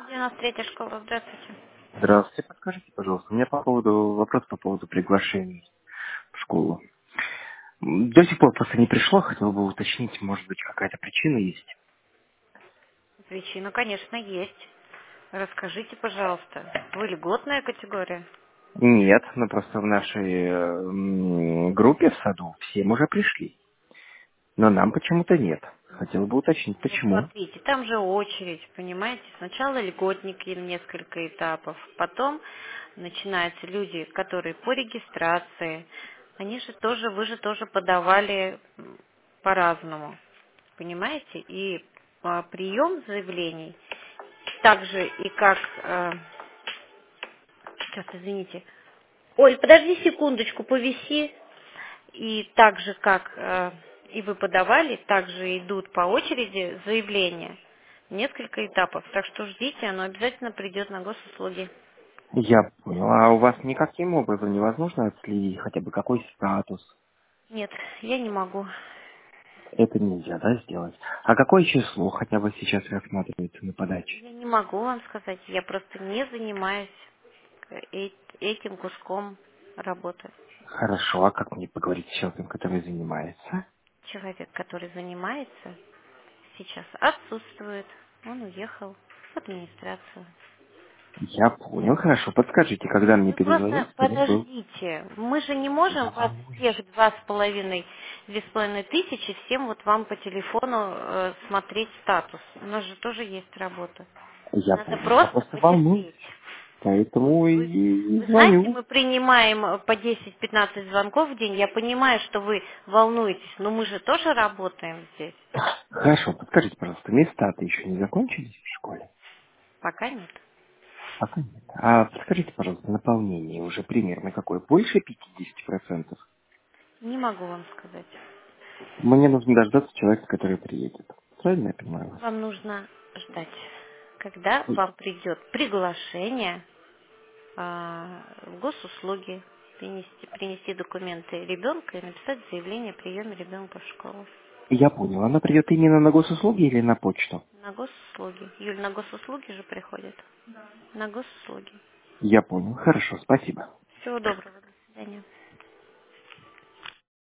93-я школа, здравствуйте. Здравствуйте, подскажите, пожалуйста, у меня вопрос по поводу приглашений в школу. До сих пор просто не пришло, хотел бы уточнить, может быть, какая-то причина есть? Причина, конечно, есть. Расскажите, пожалуйста. Вы льготная категория? Нет, но просто в нашей группе в саду всем уже пришли, но нам почему-то нет. Хотел бы уточнить, Ну, почему. смотрите, там же очередь, понимаете? Сначала льготники, несколько этапов. Потом начинаются люди, которые по регистрации. Они же тоже, вы же тоже подавали по-разному, понимаете? И прием заявлений, так же и как... сейчас, извините. Оль, подожди секундочку, повиси. И так же, как и вы подавали, также идут по очереди заявления. Несколько этапов. Так что ждите, оно обязательно придет на госуслуги. Я понял. А у вас никаким образом невозможно отследить хотя бы какой статус? Нет, я не могу. Это нельзя, да, сделать? А какое число хотя бы сейчас рассматривается на подаче? Я не могу вам сказать. Я просто не занимаюсь этим куском работы. Хорошо, а как мне поговорить с человеком, который занимается? Человек, который занимается, сейчас отсутствует. Он уехал в администрацию. Я понял, хорошо. Подскажите, когда мне Вы просто перезвонить, чтобы был... подождите. Мы же не Я можем под всех волнуюсь. 2,5 тысячи всем вот вам по телефону смотреть статус. У нас же тоже есть работа. Я Надо понял. Я просто просто волнуюсь. потерпеть. Поэтому Вы, и вы знаете, звоню. мы принимаем по 10-15 звонков в день. Я понимаю, что вы волнуетесь, но мы же тоже работаем здесь. Хорошо, подскажите, пожалуйста, места-то еще не закончились в школе? Пока нет. Пока нет. А подскажите, пожалуйста, наполнение уже примерно какое? Больше 50%? Не могу вам сказать. Мне нужно дождаться человека, который приедет. Правильно я понимаю вас? Вам нужно ждать, когда вам придет приглашение в госуслуги, принести документы ребенка и написать заявление о приеме ребенка в школу. Я понял. Она придет именно на госуслуги или на почту? На госуслуги. Юль, на госуслуги же приходит. На госуслуги. Я понял. Хорошо, спасибо. Всего доброго. До свидания.